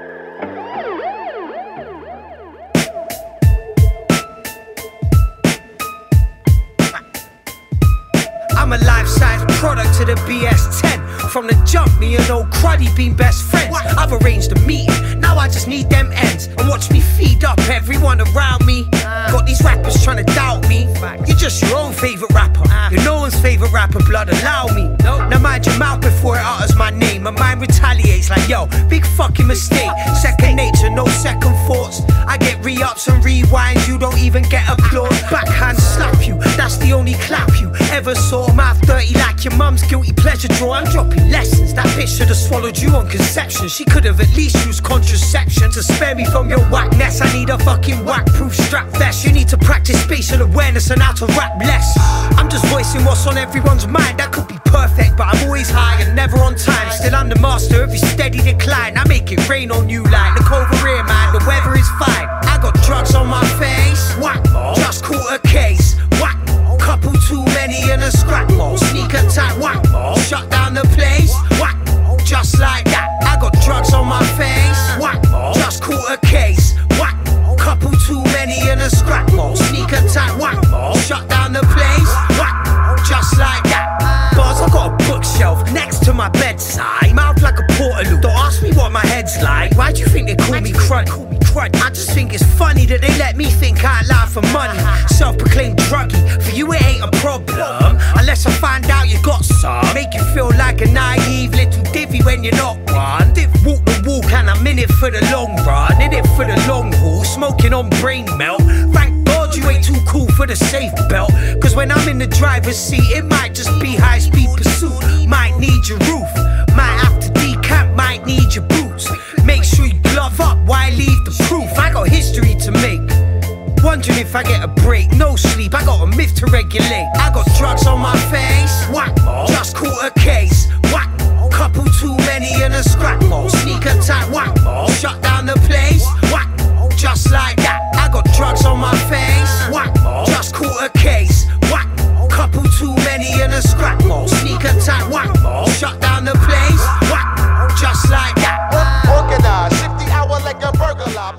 I'm a life-size product to the BS10. From the jump, me and old Cruddy been best friends. I've arranged a meeting, now I just need them ends. And watch me feed up everyone around me. Got these rappers trying to doubt me. You're just your own favourite rapper. You're no one's favourite rapper, blood, allow me. Now mind your mouth before it utters my name. My mind retaliates like, yo, big fucking mistake. Second nature, no second thoughts. I get re-ups and rewinds, you don't even get applause. Backhand slap you, that's the only clap you ever saw. Mouth dirty like your mum's guilty pleasure draw. I'm dropping lessons, that bitch should've swallowed you on conception. She could've at least used contraception to spare me from your whackness. I need a fucking whack-proof strap vest. You need to practice spatial awareness and how to rap less. I'm just voicing what's on everyone's mind. That could be perfect, but I'm always high and never on time. Still I'm the master of your steady decline. I make it rain on you like look over here, man, the weather is fine. I got drugs on my face, Whack-Mo. Just caught a case, Whack-Mo. Couple too many in a scrap-mo. Sneak attack, Whack-Mo. Shut down the place, Whack-Mo. Just like that, I got drugs on my face, Whack-Mo. Just caught a case, Whack-Mo. Couple too many in a scrap-mo. Sneak attack, Whack-Mo. Shut down the place, Whack-Mo. Just like that. Bars, I got a bookshelf next to my bedside. Mouth like a portaloo. Don't ask me what my head's like. Why do you think they call me crud? I just think it's funny that they let me think out loud for money. Self-proclaimed druggie, for you it ain't a problem. Unless I find out you got some. Make you feel like a naive little divvy when you're not one. Walk the walk and I'm in it for the long run. In it for the long haul, smoking on brain melt. Thank God you ain't too cool for the safe belt. Cause when I'm in the driver's seat, it might just be high-speed pursuit. Might need your roof, might have to decamp, might need your boots. Make sure you glove up, why leave the proof? I got history to make. Wondering if I get a break, no sleep, I got a myth to regulate. I got drugs on my face, Whack-Mo. Just caught a case, Whack-Mo. Couple too many in a scrap-mo. Sneak attack, Whack-Mo. Shut down the place, Whack-Mo. Just like that, I got drugs on my face, Whack-Mo. Just caught a case, Whack-Mo. Couple too many in a scrap-mo. Sneak attack, Whack-Mo. Shut down the place, Whack-Mo. Just like that. Organized, 50 hour like a burglar.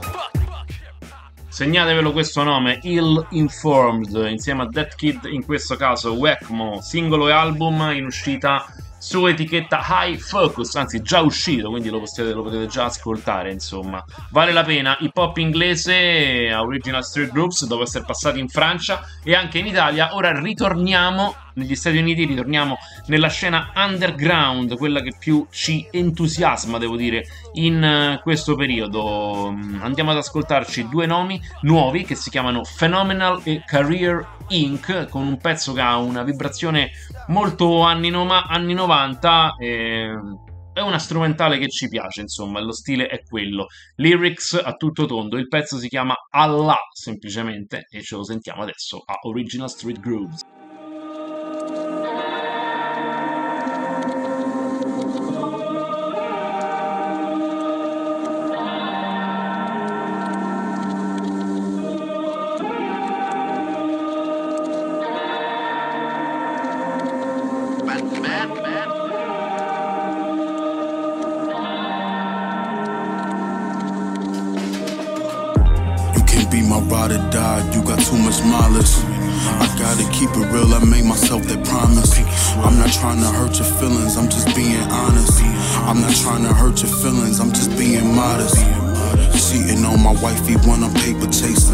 Segnatevelo questo nome, Ill Informed, insieme a Death Kid, in questo caso Whack-Mo, singolo e album in uscita su etichetta High Focus, anzi già uscito, quindi lo potete già ascoltare, insomma. Vale la pena, hip hop inglese, Original Street Groups, dopo essere passati in Francia e anche in Italia. Ora ritorniamo negli Stati Uniti, ritorniamo nella scena underground, quella che più ci entusiasma, devo dire, in questo periodo. Andiamo ad ascoltarci due nomi nuovi che si chiamano Phenomenal e Career Inc., con un pezzo che ha una vibrazione molto anni 90, è una strumentale che ci piace, insomma, lo stile è quello, lyrics a tutto tondo. Il pezzo si chiama Allah semplicemente e ce lo sentiamo adesso a Original Street Grooves. Ride or die, you got too much mileage. I gotta keep it real, I made myself that promise. I'm not trying to hurt your feelings, I'm just being honest. I'm not trying to hurt your feelings, I'm just being modest. Cheating on my wifey when I'm paper chasing.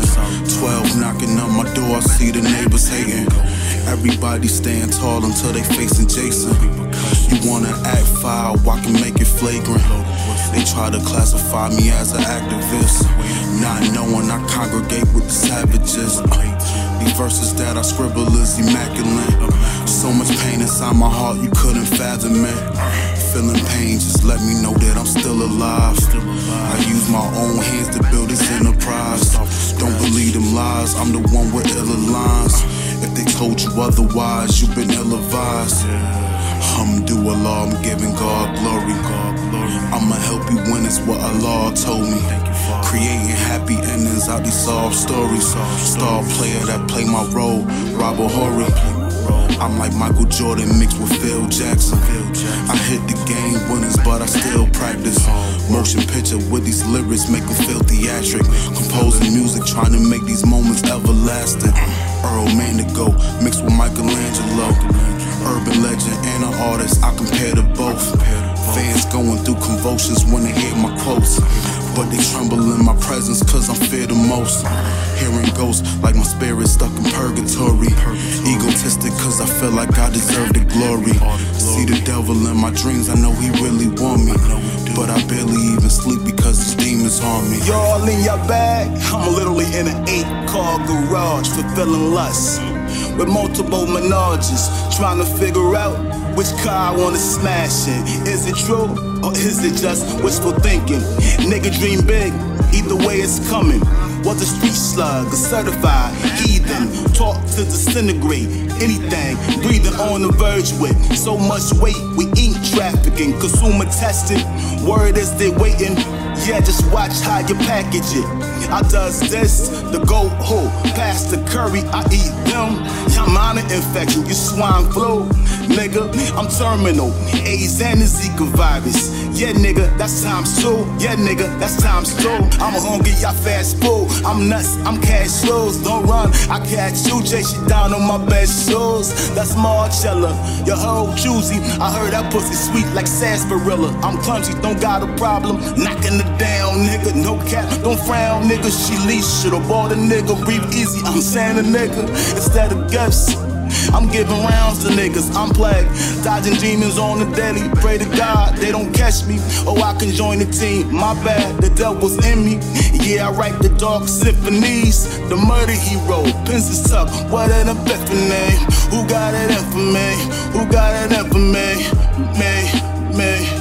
12 knocking on my door, I see the neighbors hating. Everybody stand tall until they facing Jason. You wanna act foul, I can make it flagrant. They try to classify me as an activist, not knowing I congregate with the savages. These verses that I scribble is immaculate. So much pain inside my heart, you couldn't fathom it. Feeling pain, just let me know that I'm still alive. I use my own hands to build this enterprise. Don't believe them lies, I'm the one with iller lines. If they told you otherwise, you've been ill-advised. Alhamdulillah, I'm giving God glory. I'ma help you win, it's what Allah told me. Creating happy endings out these soft stories. Star player that play my role, Robert Horry. I'm like Michael Jordan mixed with Phil Jackson. I hit the game winners, but I still practice. Motion picture with these lyrics, make them feel theatric. Composing music, trying to make these moments everlasting. Earl Manigault mixed with Michelangelo. Urban legend and an artist, I compare to both. Fans going through convulsions when they hear my quotes, but they tremble in my presence cause I'm fear the most. Hearing ghosts like my spirit stuck in purgatory. Egotistic cause I feel like I deserve the glory. See the devil in my dreams, I know he really want me, but I barely even sleep because these demons harm me. Y'all in your bag? I'm literally in an 8-car garage fulfilling lust with multiple menages, trying to figure out which car I wanna smash in. Is it true or is it just wishful thinking? Nigga dream big, either way it's coming. Was a street slug, a certified heathen, taught to disintegrate anything, breathing on the verge with so much weight. We ink trafficking, consumer tested. Word is they waiting. Yeah, just watch how you package it. I does this, the goat ho, past the curry, I eat them. I'm on an infection, you swine flu. Nigga, I'm terminal, AIDS and the Zika virus. Yeah, nigga, that's times 2. Yeah, nigga, that's times 2. I'm hungry, I fast food. I'm nuts, I'm cash flows. Don't run, I catch you, chase you down on my best shoes. That's Marcella, your whole choosy. I heard that pussy sweet like sarsaparilla. I'm clumsy, don't got a problem. Knocking it down, nigga, no cap, don't frown, nigga. She leash, should've bought a nigga, breathe easy. I'm saying a nigga instead of gifts. I'm giving rounds to niggas, I'm plagued, dodging demons on the daily. Pray to God they don't catch me, or I can join the team. My bad, the devil's in me. Yeah, I write the dark symphonies. The murder hero, pins is up. What an epiphany. Who got it in for me? Who got it in for me? Me.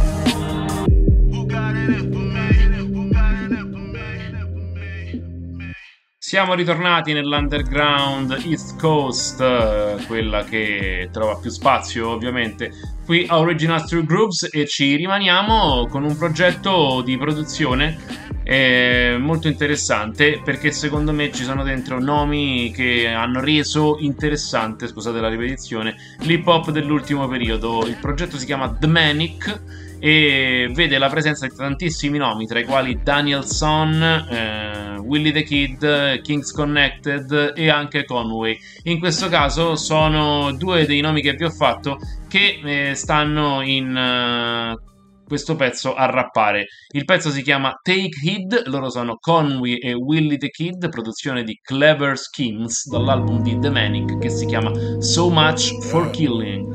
Siamo ritornati nell'underground East Coast, quella che trova più spazio ovviamente qui a Original Street Grooves, e ci rimaniamo con un progetto di produzione molto interessante, perché secondo me ci sono dentro nomi che hanno reso interessante, scusate la ripetizione, l'hip hop dell'ultimo periodo. Il progetto si chiama The Manic e vede la presenza di tantissimi nomi, tra i quali Danielson, Willie the Kid, Kings Connected e anche Conway. In questo caso sono due dei nomi che vi ho fatto che stanno in questo pezzo a rappare. Il pezzo si chiama Take Heed, loro sono Conway e Willie the Kid, produzione di Clever Schemes dall'album di The Manic che si chiama So Much for Killing.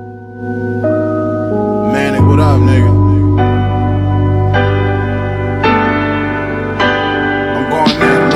Manic, what up, nigga? I'm going in,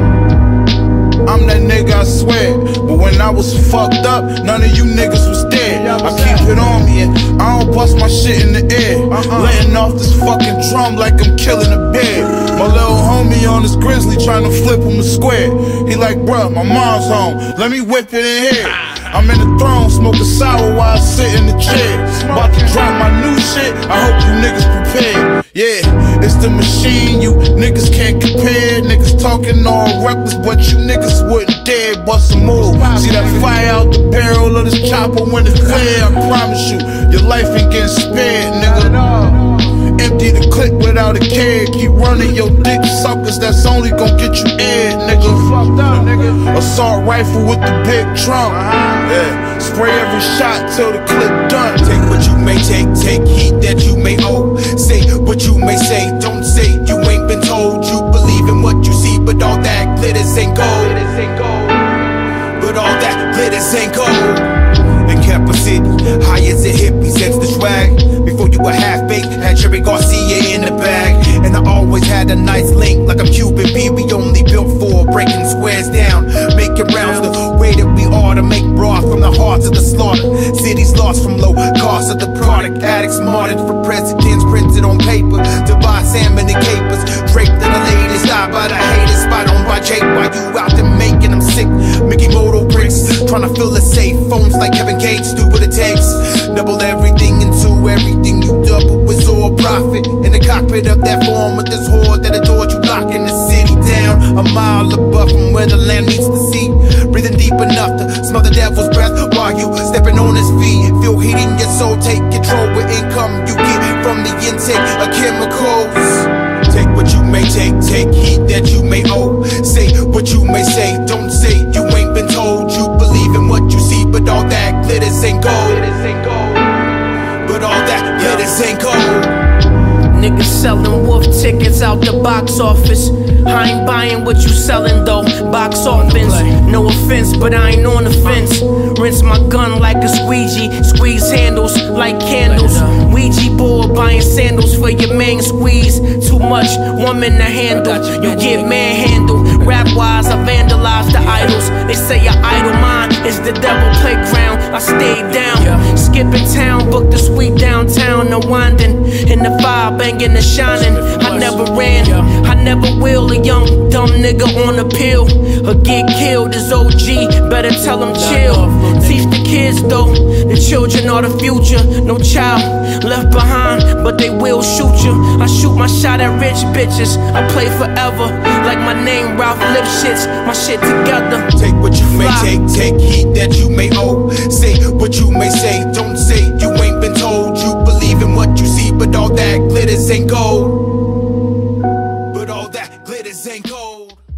look. I'm that nigga, I swear. But when I was fucked up, none of you niggas was dead. I keep it on me and I don't bust my shit in the air. Letting off this fucking drum like I'm killing a bear. My little homie on his grizzly trying to flip him a square. He like, bruh, my mom's home, let me whip it in here. I'm in the throne, smoking sour while I sit in the chair. About to drop my new shit, I hope you niggas prepared. Yeah, it's the machine, you niggas can't compare. Niggas talking all reckless, but you niggas wouldn't dare bust a move. See that fire out the barrel of this chopper when it's clear, I promise you, your life ain't getting spared, nigga. Empty the clip without a care. Keep running your dick suckers, that's only gon' get you aired, nigga. Assault rifle with the big trunk. Yeah, spray every shot till the clip done. Take what you may take heed that you may owe. Say what you may say, don't say you ain't been told. You believe in what you see, but all that glitters ain't gold. But all that glitters ain't gold. In Kappa City, high as a hippie, sense the swag. Before you were half-baked, had Jerry Garcia in the bag. And I always had a nice link, like I'm Cuban B. We only built for breaking squares down, making rounds the way that we ought to make broth from the heart to the slaughter. Cities lost from low cost of the product. Addicts martyred for presidents, printed on paper to buy salmon and capers. Draped in the latest eye by the haters, spot on by Jake while you out there making them sick. Mickey Moto bricks, trying to fill the safe. Phones like Kevin Gates, do what it takes. Double everything into everything you double is all profit. In the cockpit of that form with this horde that adored you, locking the city down a mile above from where the land meets the sea. Breathing deep enough to smell the devil's breath while you stepping on his feet. Feel heat in your soul, take control with income you get from the intake of chemicals. Take what you may take heed that you may owe. Say what you may say, don't say you ain't been told. You believe in what you see, but all that glitters ain't gold. But all that glitters ain't gold. Niggas selling wolf tickets out the box office. I ain't buying what you selling though. Box office. No offense, but I ain't on the fence. Rinse my gun like a squeegee. Squeeze handles like candles. Ouija board buying sandals for your main squeeze. Too much woman to handle. You get manhandled. Rap wise, I vandalize the idols. They say your idol mine is the devil playground. I stayed down. Skipping town, booked the suite downtown. Unwinding in the fire, banging and shining. I never ran, I never will. A young dumb nigga on a pill or get killed is OG. Better tell them chill. Teach the kids though, the children are the future. No child left behind, but they will shoot you. I shoot my shot at rich bitches. I play forever, like my name Ralph Lipschitz. My shit together. Take what you may take heed that you may owe. Say what you may say, don't say you ain't been told. You believe in what you see, but all that glitters ain't gold. But all that glitters ain't gold.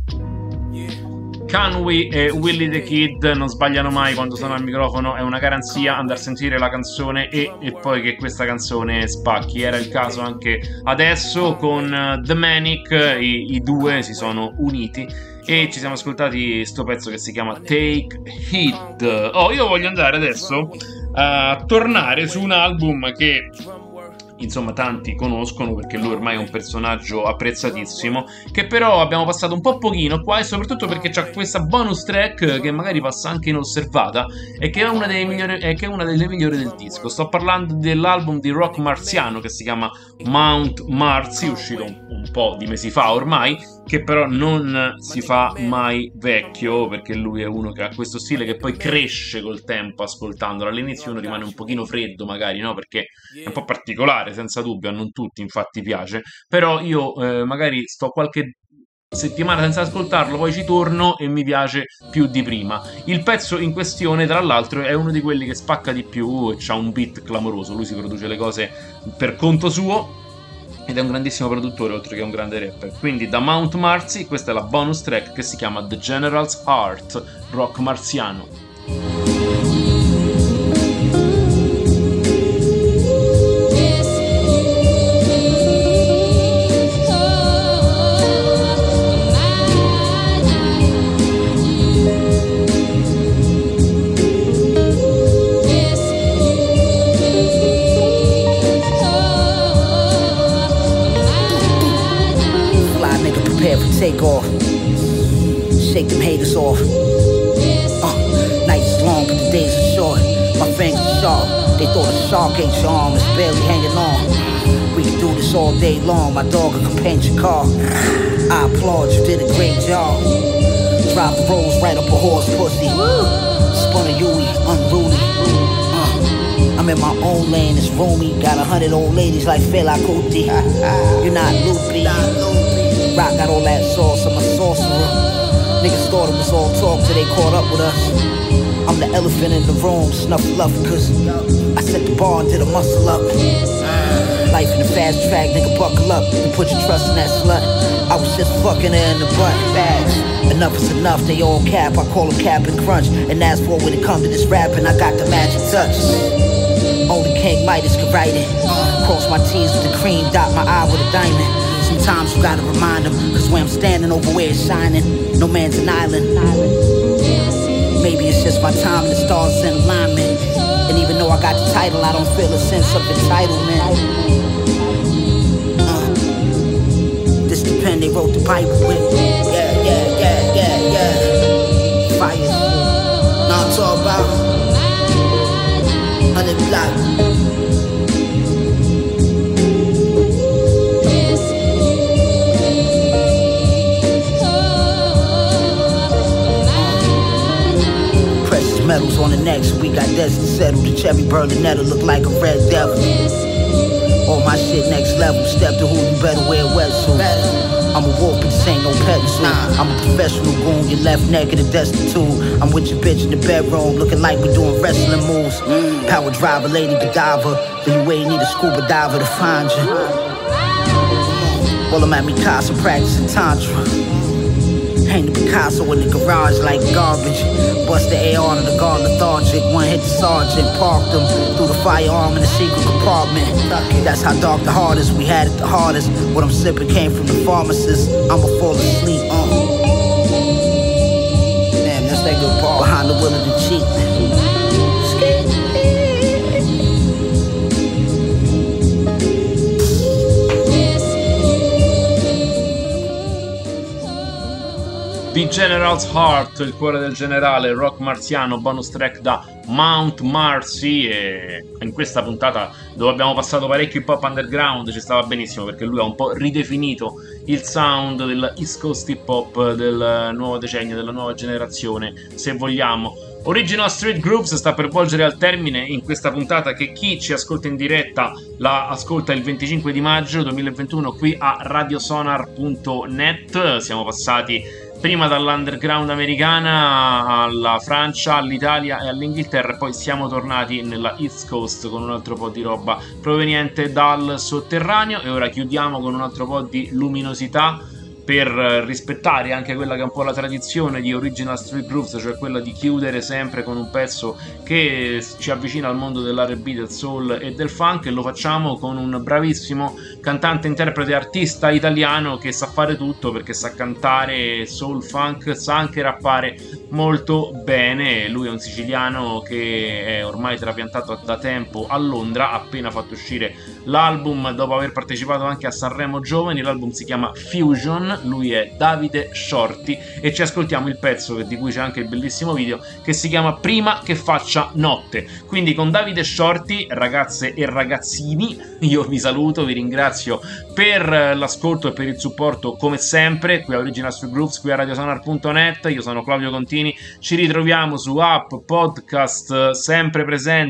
Conway e Willie the Kid non sbagliano mai quando sono al microfono, è una garanzia andare a sentire la canzone e poi che questa canzone spacchi. Era il caso anche adesso con The Manic, i due si sono uniti e ci siamo ascoltati sto pezzo che si chiama Take Heed. Io voglio andare adesso a tornare su un album che insomma tanti conoscono perché lui ormai è un personaggio apprezzatissimo, che però abbiamo passato un po' pochino qua, e soprattutto perché c'ha questa bonus track che magari passa anche inosservata e che è una delle migliori del disco. Sto parlando dell'album di rock marziano che si chiama Mount Marcy, uscito un po' di mesi fa ormai, che però non si fa mai vecchio, perché lui è uno che ha questo stile che poi cresce col tempo ascoltandolo. All'inizio uno rimane un pochino freddo magari, no? Perché è un po' particolare, senza dubbio, a non tutti infatti piace, però io magari sto qualche settimana senza ascoltarlo, poi ci torno e mi piace più di prima. Il pezzo in questione, tra l'altro, è uno di quelli che spacca di più e c'ha un beat clamoroso. Lui si produce le cose per conto suo ed è un grandissimo produttore oltre che un grande rapper. Quindi da Mount Marcy questa è la bonus track che si chiama The General's Heart, rock marziano. Take off, shake them haters off. Nights is long, but the days are short. My fingers are sharp. They thought a shark ate your arm, it's barely hanging on. We can do this all day long. My dog can paint your car. I applaud, you did a great job. Drive the rolls right up a horse pussy. Spun a Yui, unruly. I'm in my own lane, it's roomy. Got 100 old ladies like Fela Kuti. You're not loopy. Rock got all that sauce, I'm a sorcerer. Niggas thought it was all talk till they caught up with us. I'm the elephant in the room, snuffle up, cause I set the bar and did a muscle up. Life in the fast track, nigga buckle up and put your trust in that slut. I was just fucking her in the butt. Bags. Enough is enough, they all cap, I call them cap and crunch. And that's for when it comes to this rapping, I got the magic touch. Only King Midas could write it. Cross my T's with the cream, dot my I with a diamond. Sometimes you gotta remind them, cause where I'm standing over where it's shining, no man's an island. Maybe it's just my time and the stars is in alignment. And even though I got the title, I don't feel a sense of entitlement. This the pen they wrote the Bible with. Yeah. Fire. Now I'm talking about 100 block. Medals on the neck, so we got destined settled. The cherry Berlinetta look like a red devil. All my shit next level. Step to who you better wear wetsuit. I'm a wolf, but this ain't no petting zoo. I'm a professional goon, you're left naked and destitute. I'm with your bitch in the bedroom, looking like we doing wrestling moves. Power driver, lady Godiva. Then you ain't need a scuba diver to find you. Well, I'm at Mikasa practicing Tantra. Hang the Picasso in the garage like garbage. Bust the AR to the guard lethargic. One hit the sergeant, parked him. Threw the firearm in the secret compartment. That's how dark the heart is, we had it the hardest. What I'm sipping came from the pharmacist. I'ma fall asleep. Damn, that's that good part. Behind the wheel of the Jeep. The General's Heart, il cuore del generale, rock marziano, bonus track da Mount Marcy. E in questa puntata dove abbiamo passato parecchio hip hop underground ci stava benissimo, perché lui ha un po' ridefinito il sound del East Coast hip hop del nuovo decennio, della nuova generazione, se vogliamo. Original Street Grooves sta per volgere al termine in questa puntata, che chi ci ascolta in diretta la ascolta il 25 di maggio 2021 qui a radiosonar.net. Siamo passati prima dall'underground americana alla Francia, all'Italia e all'Inghilterra, e poi siamo tornati nella East Coast con un altro po' di roba proveniente dal sotterraneo. E ora chiudiamo con un altro po' di luminosità, per rispettare anche quella che è un po' la tradizione di Original Street Grooves, cioè quella di chiudere sempre con un pezzo che ci avvicina al mondo dell'R&B, del soul e del funk, e lo facciamo con un bravissimo cantante, interprete, artista italiano che sa fare tutto, perché sa cantare soul, funk, sa anche rappare molto bene. Lui è un siciliano che è ormai trapiantato da tempo a Londra, ha appena fatto uscire l'album dopo aver partecipato anche a Sanremo Giovani. L'album si chiama Fusion, lui è Davide Shorty e ci ascoltiamo il pezzo di cui c'è anche il bellissimo video, che si chiama Prima che faccia notte. Quindi con Davide Shorty, ragazze e ragazzini, io vi saluto, vi ringrazio per l'ascolto e per il supporto come sempre qui a Original Street Grooves, qui a radiosonar.net. Io sono Claudio Contini, ci ritroviamo su app, podcast, sempre presente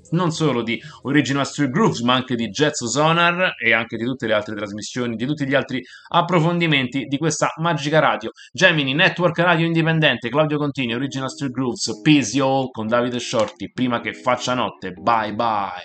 non solo di Original Street Grooves, ma anche di Jazz Sonar e anche di tutte le altre trasmissioni, di tutti gli altri approfondimenti di questa magica radio. Gemini, Network Radio Indipendente, Claudio Contini, Original Street Grooves, Peace Y'all con Davide Shorty, prima che faccia notte. Bye bye.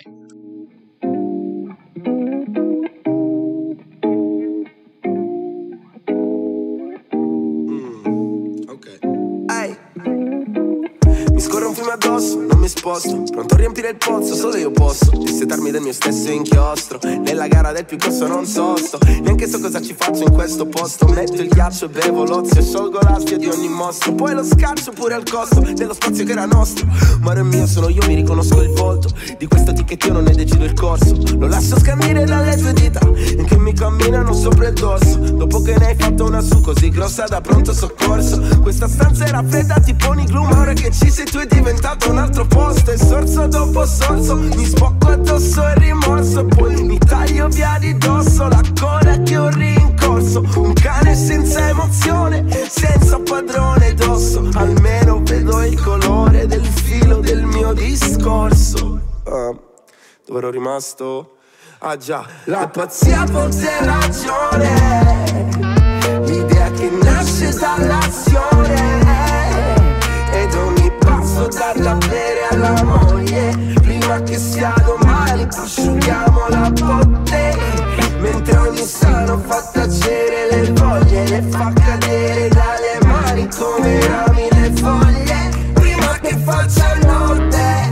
Scorro un fiume addosso, non mi sposto, pronto a riempire il pozzo, solo io posso dissetarmi del mio stesso inchiostro. Nella gara del più grosso non sosto, neanche so cosa ci faccio in questo posto. Metto il ghiaccio e bevo l'ozio, sciolgo l'astio di ogni mostro, poi lo scaccio pure al costo dello spazio che era nostro. Mare mio, sono io, mi riconosco il volto di questo ticchettino, ne decido il corso. Lo lascio scandire dalle tue dita che mi camminano sopra il dorso. Dopo che ne hai fatto una su così grossa da pronto soccorso. Questa stanza era fredda tipo Uniglum, ora che ci sei tu è diventato un altro posto. E sorso dopo sorso mi spocco addosso il rimorso, poi mi taglio via di dosso la coda che ho rincorso. Un cane senza emozione, senza padrone d'osso. Almeno vedo il colore del filo del mio discorso. Dove ero rimasto? Ah già, la pazzia a volte è ragione, l'idea che nasce dall'azione. Ed ogni passo da bere alla moglie, prima che sia domani asciughiamo la botte. Mentre ogni sano fa tacere le voglie, le fa cadere dalle mani come rami le foglie. Prima che faccia notte,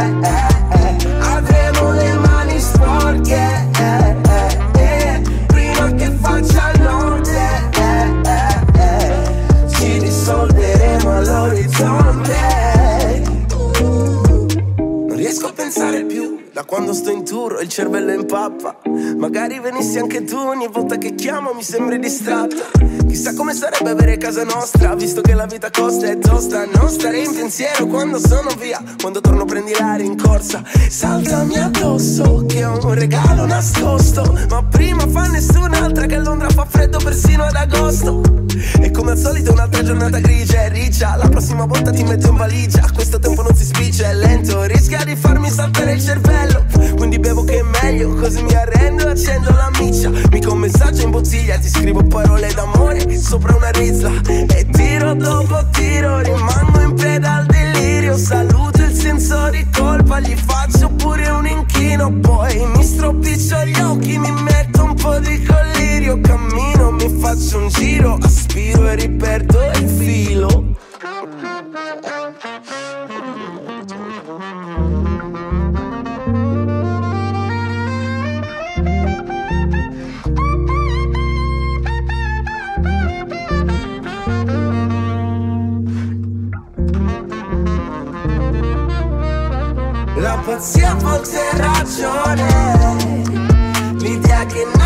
avremo le mani sporche, prima che faccia notte, ci dissolveremo all'orizzonte. Non riesco a pensare più da quando sto in tour, il cervello in pappa. Magari venissi anche tu, ogni volta che chiamo mi sembri distratta. Chissà come sarebbe avere casa nostra, visto che la vita costa e tosta. Non stare in pensiero quando sono via, quando torno prendi l'aria in corsa. Saltami addosso che ho un regalo nascosto, ma prima fa nessun'altra, che a Londra fa freddo persino ad agosto. E come al solito un'altra giornata grigia e riccia, la prossima volta ti metto in valigia. Questo tempo non si spiccia, è lento, rischia di farmi saltare il cervello. Quindi bevo che è meglio, così mi arrendo e accendo la miccia. Mica un messaggio in bottiglia, ti scrivo parole d'amore sopra una rizla. E tiro dopo tiro, rimango in preda al delirio. Saluto il senso di colpa, gli faccio pure un inchino. Poi mi stropiccio gli occhi, mi metto un po' di collirio. Cammino, mi faccio un giro, aspiro e riperdo il filo. La pazzia a volte è ragione, l'idea che